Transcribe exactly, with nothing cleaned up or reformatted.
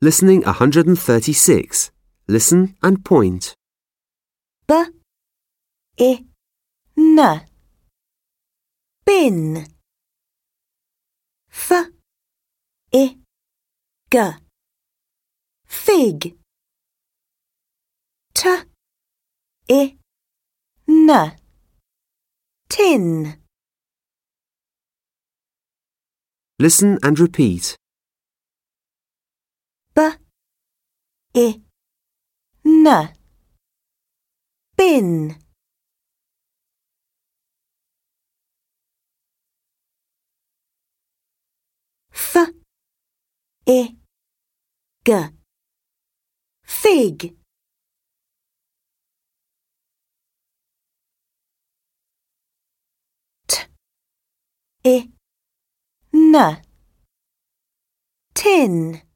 Listening one hundred thirty-six. Listen and point. B, I, N. Bin. F, I, G. Fig. T, I, N. Tin. Listen and repeat. B, I, N. Bin. F, I, G. Fig. T, I, N. Tin.